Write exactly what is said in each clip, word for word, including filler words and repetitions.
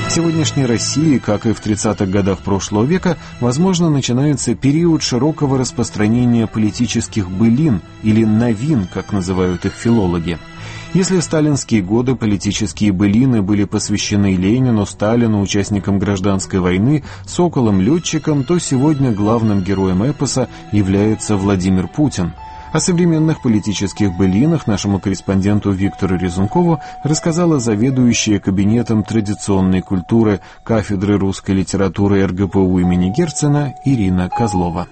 В сегодняшней России, как и в тридцатых годах прошлого века, возможно, начинается период широкого распространения политических былин или новин, как называют их филологи. Если в сталинские годы политические былины были посвящены Ленину, Сталину, участникам гражданской войны, соколам-летчикам, то сегодня главным героем эпоса является Владимир Путин. О современных политических былинах нашему корреспонденту Виктору Резункову рассказала заведующая кабинетом традиционной культуры кафедры русской литературы эр гэ пэ у имени Герцена Ирина Козлова.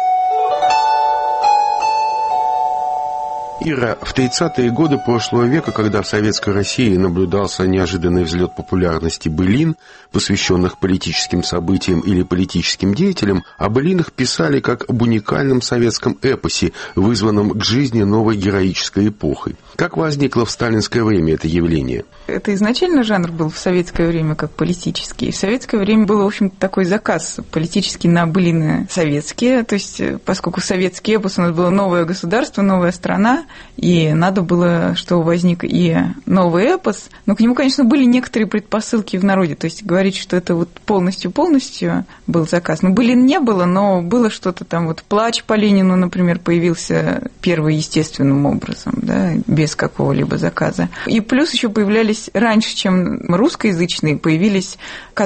Ира, в тридцатые годы прошлого века, когда в Советской России наблюдался неожиданный взлет популярности былин, посвященных политическим событиям или политическим деятелям, о былинах писали как об уникальном советском эпосе, вызванном к жизни новой героической эпохой. Как возникло в сталинское время это явление? Это изначально жанр был в советское время как политический. В советское время был, в общем, такой заказ политический на былины советские. То есть, поскольку советский эпос, у нас было новое государство, новая страна, и надо было, что возник и новый эпос. Но к нему, конечно, были некоторые предпосылки в народе. То есть, говорить, что это вот полностью-полностью был заказ. Ну, былин не было, но было что-то там, вот «Плач по Ленину», например, появился первый естественным образом, да, без какого-либо заказа. И плюс еще появлялись раньше, чем русскоязычные, появились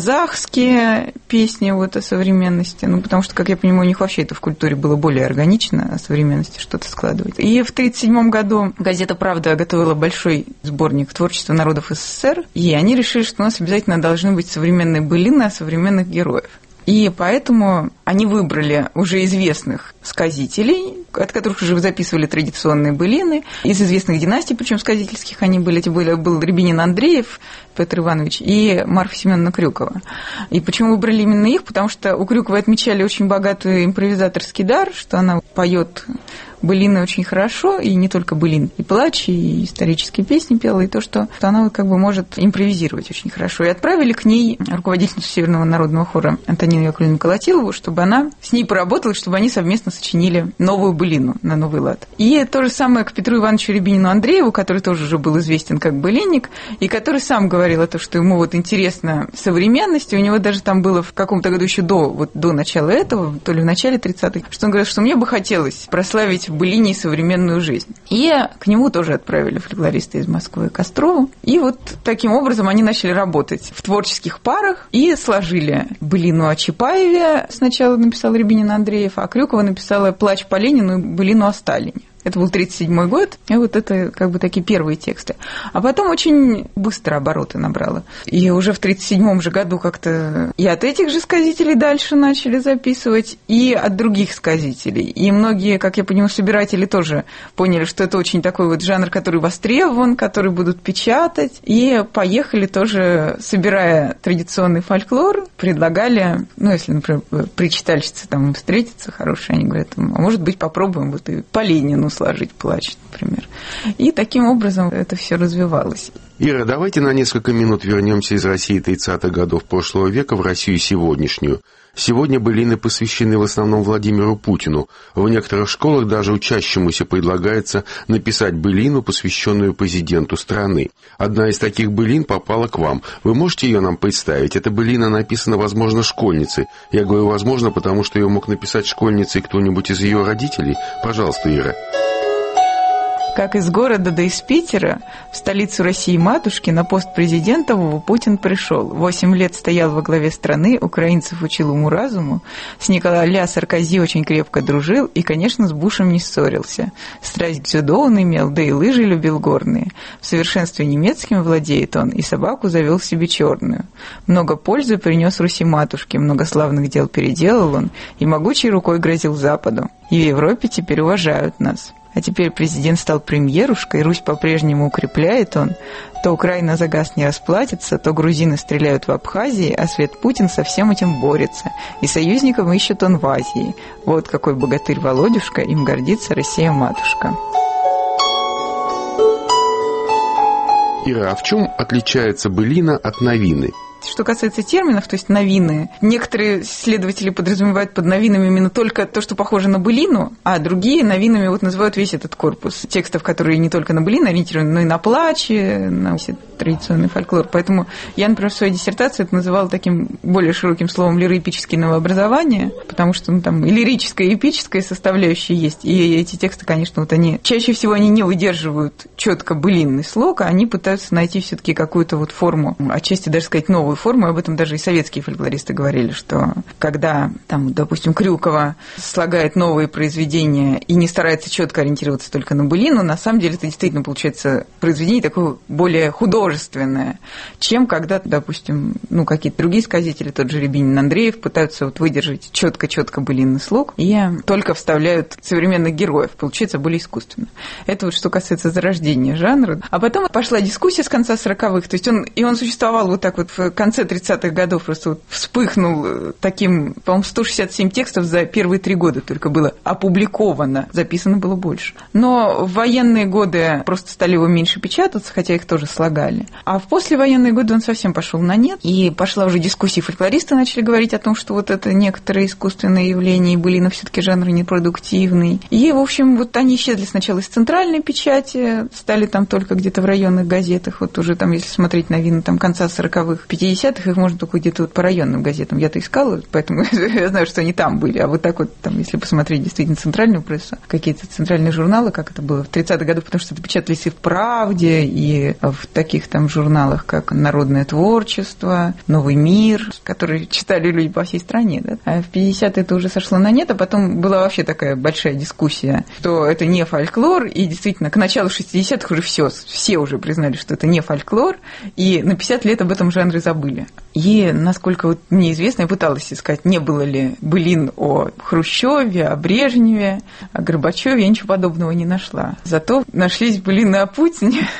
казахские песни вот о современности, ну, потому что, как я понимаю, у них вообще это в культуре было более органично, о современности что-то складывать. И в тридцать седьмом году газета «Правда» готовила большой сборник творчества народов эс эс эс эр, и они решили, что у нас обязательно должны быть современные былины о современных героях. И поэтому они выбрали уже известных сказителей, от которых уже записывали традиционные былины, из известных династий, причем сказительских они были. Эти были, был Рябинин Андреев Петр Иванович и Марфа Семеновна Крюкова. И почему выбрали именно их? Потому что у Крюковой отмечали очень богатый импровизаторский дар, что она поет былины очень хорошо, и не только былин, и плач, и исторические песни пела, и то, что она как бы может импровизировать очень хорошо. И отправили к ней руководительницу Северного народного хора Антонину Яковлевну Колотилову, чтобы она с ней поработала, чтобы они совместно сочинили новую былину на новый лад. И то же самое к Петру Ивановичу Рябинину Андрееву, который тоже уже был известен как былинник, и который сам говорил о том, что ему вот интересна современность, и у него даже там было в каком-то году еще до, вот до начала этого, то ли в начале тридцатых, что он говорил, что мне бы хотелось прославить в былине современную жизнь. И к нему тоже отправили фольклориста из Москвы Кострову. И вот таким образом они начали работать в творческих парах и сложили былину о Чапаеве. Сначала написал Рябинин Андреев, а Крюкова написала «Плач по Ленину» и былину о Сталине. Это был тридцать седьмой год, и вот это как бы такие первые тексты. А потом очень быстро обороты набрало. И уже в тридцать седьмом же году как-то и от этих же сказителей дальше начали записывать, и от других сказителей. И многие, как я понимаю, собиратели тоже поняли, что это очень такой вот жанр, который востребован, который будут печатать. И поехали тоже, собирая традиционный фольклор, предлагали, ну, если, например, причитальщицы там встретятся хорошие, они говорят, а может быть, попробуем вот и по Ленину сложить плач, например. И таким образом это все развивалось. Ира, давайте на несколько минут вернемся из России тридцатых годов прошлого века в Россию сегодняшнюю. Сегодня былины посвящены в основном Владимиру Путину. В некоторых школах даже учащемуся предлагается написать былину, посвященную президенту страны. Одна из таких былин попала к вам. Вы можете ее нам представить? Эта былина написана, возможно, школьницей. Я говорю «возможно», потому что ее мог написать школьницей кто-нибудь из ее родителей. Пожалуйста, Ира. Как из города, да из Питера, в столицу России матушки на пост президентового Путин пришел. Восемь лет стоял во главе страны, украинцев учил уму-разуму, с Николя Саркози очень крепко дружил и, конечно, с Бушем не ссорился. Страсть к дзюдо он имел, да и лыжи любил горные. В совершенстве немецким владеет он, и собаку завел себе черную. Много пользы принес Руси матушке, много славных дел переделал он, и могучей рукой грозил Западу. И в Европе теперь уважают нас. А теперь президент стал премьерушкой, Русь по-прежнему укрепляет он. То Украина за газ не расплатится, то грузины стреляют в Абхазии, а свет Путин со всем этим борется. И союзников ищет он в Азии. Вот какой богатырь Володюшка, им гордится Россия-матушка. Ира, а в чем отличается былина от новины? что касается терминов, то есть новины, некоторые исследователи подразумевают под новинами именно только то, что похоже на былину, а другие новинами вот называют весь этот корпус текстов, которые не только на былину ориентированы, но и на плачи, на все традиционный фольклор. Поэтому я, например, в своей диссертации это называла таким более широким словом лироэпическое новообразование, потому что ну, там и лирическая, и эпическая составляющая есть. И эти тексты, конечно, вот они чаще всего они не выдерживают четко былинный слог, а они пытаются найти все-таки какую-то вот форму, отчасти даже сказать новую форму. Об этом даже и советские фольклористы говорили, что когда, там, допустим, Крюкова слагает новые произведения и не старается четко ориентироваться только на былину, на самом деле это действительно получается произведение такое более художественное, чем когда, допустим, ну, какие-то другие сказители, тот же Рябинин, Андреев, пытаются вот выдержать четко-четко былинный слог и только вставляют современных героев. Получается более искусственно. Это вот что касается зарождения жанра. А потом пошла дискуссия с конца сороковых, то есть он, и он существовал вот так вот в конце тридцатых годов, просто вот вспыхнул таким, по-моему, сто шестьдесят семь текстов за первые три года только было опубликовано, записано было больше. Но в военные годы просто стали его меньше печататься, хотя их тоже слагали. А в послевоенные годы он совсем пошел на нет, и пошла уже дискуссия, фольклористы начали говорить о том, что вот это некоторые искусственные явления, и былина все-таки жанр непродуктивный. И, в общем, вот они исчезли сначала из центральной печати, стали там только где-то в районных газетах, вот уже там, если смотреть новины там конца сороковых, пятидесятых, их можно только где-то вот по районным газетам. Я-то искала, поэтому я знаю, что они там были. А вот так вот, там, если посмотреть действительно центральную прессу, какие-то центральные журналы, как это было в тридцатых годах, потому что это печатались и в «Правде», и в таких там журналах, как «Народное творчество», «Новый мир», которые читали люди по всей стране. Да? А в пятидесятые это уже сошло на нет, а потом была вообще такая большая дискуссия, что это не фольклор, и действительно к началу шестидесятых уже все, все уже признали, что это не фольклор, и на пятьдесят лет об этом жанре забыли. И, насколько вот мне известно, я пыталась искать, не было ли былин о Хрущеве, о Брежневе, о Горбачеве, я ничего подобного не нашла. Зато нашлись былины о Путине.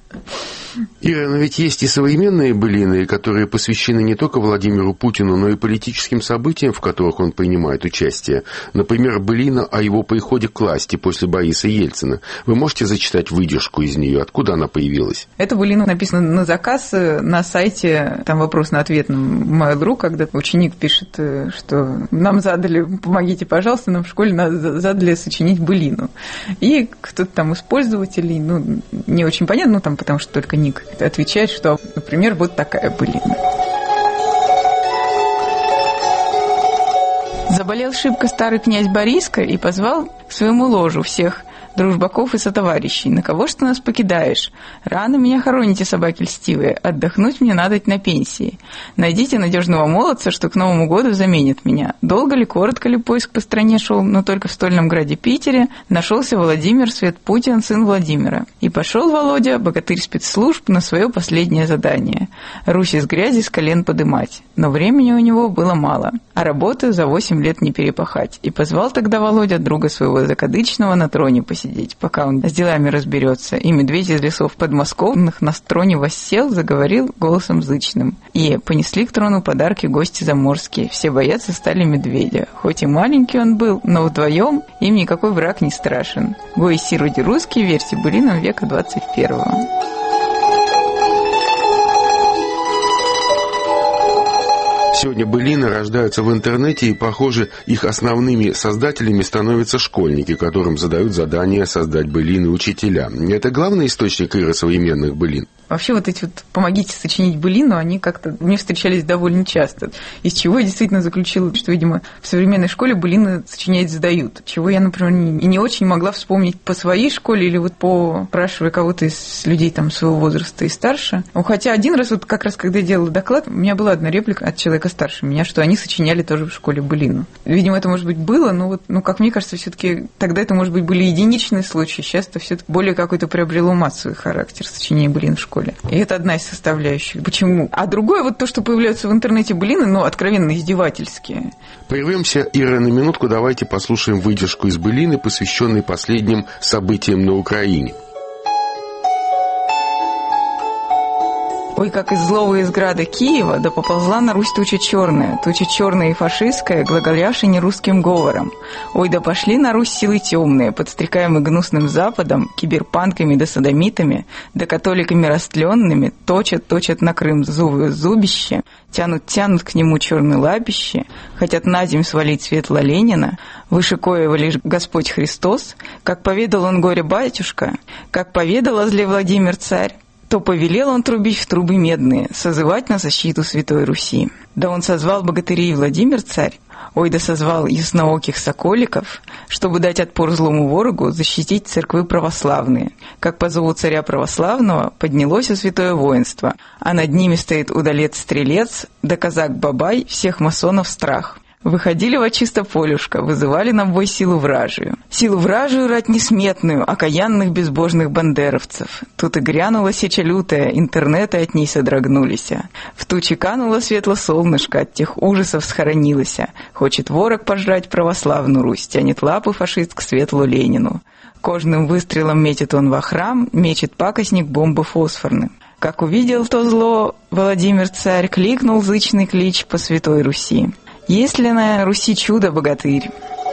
Ира, но ведь есть и современные былины, которые посвящены не только Владимиру Путину, но и политическим событиям, в которых он принимает участие. Например, былина о его приходе к власти после Бориса Ельцина. Вы можете зачитать выдержку из нее? Откуда она появилась? Эта былина написана на заказ на сайте, там вопрос на ответ на Mail.ru, когда ученик пишет, что нам задали, помогите, пожалуйста, нам в школе задали сочинить былину. И кто-то там из пользователей, ну, не очень понятно, ну, там, потому что только ник отвечает, что, например, вот такая былина. Заболел шибко старый князь Бориска и позвал к своему ложу всех дружбаков и сотоварищей. На кого ж ты нас покидаешь? Рано меня хороните, собаки льстивые. Отдохнуть мне надоть на пенсии. Найдите надежного молодца, что к Новому году заменит меня. Долго ли, коротко ли поиск по стране шел, но только в стольном граде Питере нашелся Владимир Свет Путин, сын Владимира. И пошел Володя, богатырь спецслужб, на свое последнее задание. Русь из грязи с колен подымать. Но времени у него было мало, а работы за восемь лет не перепахать. И позвал тогда Володя друга своего закадычного на троне посидеть. Сидеть, пока он с делами разберется. И медведь из лесов подмосковных на троне воссел, заговорил голосом зычным. И понесли к трону подарки гости заморские. Все бояться стали медведя. Хоть и маленький он был, но вдвоем им никакой враг не страшен. Гой сироди русские, версии былинам века двадцать первого. Сегодня былины рождаются в интернете, и, похоже, их основными создателями становятся школьники, которым задают задание создать былины учителя. Это главный источник, Ира, современных былин? Вообще вот эти вот «помогите сочинить былину», они как-то мне встречались довольно часто. Из чего я действительно заключила, что, видимо, в современной школе былины сочинять задают. Чего я, например, не, не очень могла вспомнить по своей школе или вот по спрашивая кого-то из людей там своего возраста и старше. Хотя один раз, вот как раз когда я делала доклад, у меня была одна реплика от человека старше меня, что они сочиняли тоже в школе былину. Видимо, это, может быть, было, но вот, ну, как мне кажется, все-таки тогда это, может быть, были единичные случаи. Сейчас это все-таки более какой-то приобрело массовый характер сочинения былин в школе. И это одна из составляющих. Почему? А другое, вот то, что появляются в интернете былины, ну, откровенно издевательские. Прервемся, Ира, на минутку. Давайте послушаем выдержку из былины, посвященной последним событиям на Украине. Ой, как из злого из града Киева, да поползла на Русь туча черная, туча черная и фашистская, глаголявшая нерусским говором. Ой, да пошли на Русь силы темные, подстрекаемые гнусным Западом, киберпанками да содомитами, да католиками растленными, точат, точат на Крым зубы зубище, Тянут-тянут к нему черные лапищи, хотят на земь свалить светло Ленина, выше коего лишь Господь Христос, как поведал он горе-батюшка, как поведал о зле Владимир царь, то повелел он трубить в трубы медные, созывать на защиту Святой Руси. Да он созвал богатырей Владимир царь, ой, да созвал яснооких соколиков, чтобы дать отпор злому ворогу, защитить церквы православные. Как по зову царя православного поднялось святое воинство, а над ними стоит удалец-стрелец, да казак-бабай, всех масонов страх. Выходили во чисто полюшко, вызывали на бой силу вражию. Силу вражию рать несметную, окаянных безбожных бандеровцев. Тут и грянула сеча лютая, интернеты от ней содрогнулись. В тучи кануло светло солнышко, от тех ужасов схоронилось. Хочет ворог пожрать православную Русь, тянет лапы фашист к светлу Ленину. Кожным выстрелом метит он во храм, мечет пакостник бомбы фосфорным. Как увидел то зло, Владимир царь кликнул зычный клич по Святой Руси. Есть ли на Руси чудо-богатырь?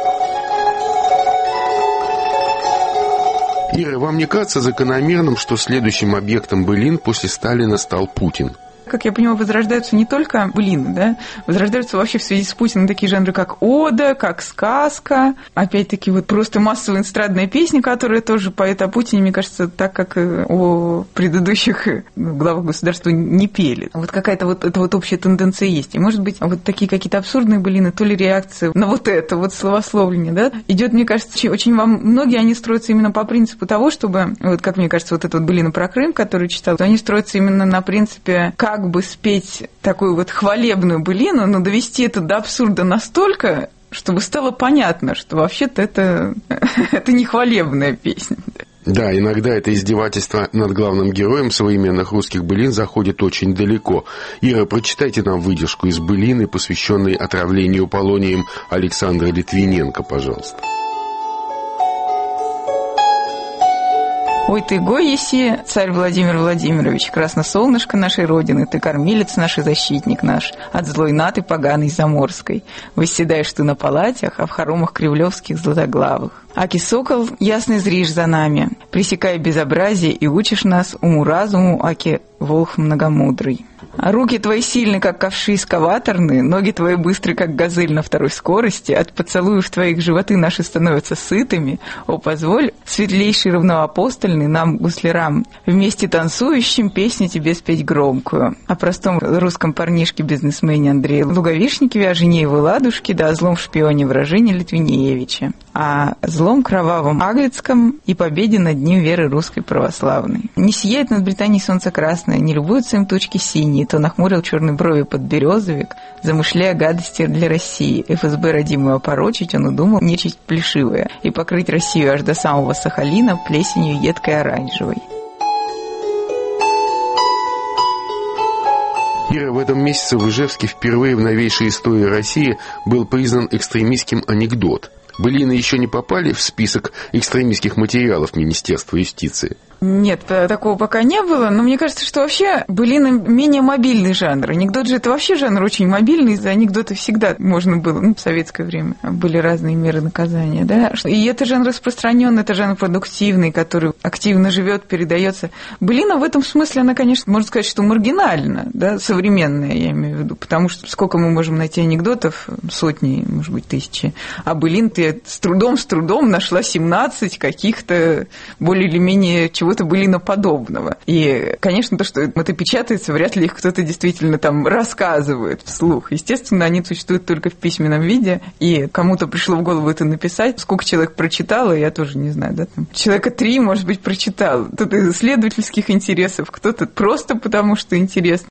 Ира, вам не кажется закономерным, что следующим объектом былин после Сталина стал Путин? Как я понимаю, возрождаются не только былины, да, возрождаются вообще в связи с Путиным такие жанры, как ода, как сказка, опять-таки вот просто массовая эстрадная песня, которая тоже поэт о Путине, мне кажется, так как о предыдущих главах государства не пели. Вот какая-то вот эта вот общая тенденция есть. И, может быть, вот такие какие-то абсурдные былины, то ли реакция на вот это вот словословление, да, идет, мне кажется, очень, очень вам, многие они строятся именно по принципу того, чтобы, вот как мне кажется, вот эта вот былина про Крым, которую читал, они строятся именно на принципе, как как бы спеть такую вот хвалебную былину, но довести это до абсурда настолько, чтобы стало понятно, что вообще-то это, это не хвалебная песня. Да, иногда это издевательство над главным героем современных русских былин заходит очень далеко. Ира, прочитайте нам выдержку из былины, посвященной отравлению полонием Александра Литвиненко, пожалуйста. Ой, ты гой еси, царь Владимир Владимирович, красносолнышко нашей Родины, ты кормилец наш и защитник наш, от злой наты поганой заморской. Восседаешь ты на палатях, а в хоромах кремлевских златоглавых. Аки сокол, ясный зришь за нами, пресекай безобразие и учишь нас уму-разуму, аки волх многомудрый. А руки твои сильны, как ковши эскаваторные, ноги твои быстры, как газель на второй скорости, от поцелуев твоих животы наши становятся сытыми. О, позволь, светлейший равноапостольный нам, гуслярам, вместе танцующим песню тебе спеть громкую. О простом русском парнишке-бизнесмене Андрея Луговишникове, о жене его Ладушке, да о злом шпионе вражине Литвинеевича, о злом кровавом Аглицком и победе над ним веры русской православной. Не сияет над Британией солнце красное, не любуются им тучки синие, то нахмурил черные брови под березовик, замышляя гадости для России. эф эс бэ родимую опорочить он удумал нечисть плешивая и покрыть Россию аж до самого Сахалина плесенью едкой оранжевой. Ира, в этом месяце в Ижевске впервые в новейшей истории России был признан экстремистским анекдот. Былины еще не попали в список экстремистских материалов Министерства юстиции? Нет, такого пока не было, но мне кажется, что вообще былины менее мобильный жанр. Анекдот же это вообще жанр очень мобильный, за анекдоты всегда можно было, ну, в советское время были разные меры наказания, да. И это жанр распространенный, это жанр продуктивный, который активно живет, передается. Былина в этом смысле, она, конечно, можно сказать, что маргинальна, да, современная, я имею в виду, потому что сколько мы можем найти анекдотов, сотни, может быть, тысячи, а былин-то я с трудом, с трудом нашла семнадцать каких-то более или менее чего-то былиноподобного. И, конечно, то, что это печатается, вряд ли их кто-то действительно там рассказывает вслух. Естественно, они существуют только в письменном виде, и кому-то пришло в голову это написать. Сколько человек прочитало, я тоже не знаю, да, там человека три, может быть, прочитал. Кто-то из исследовательских интересов, кто-то просто потому, что интересно.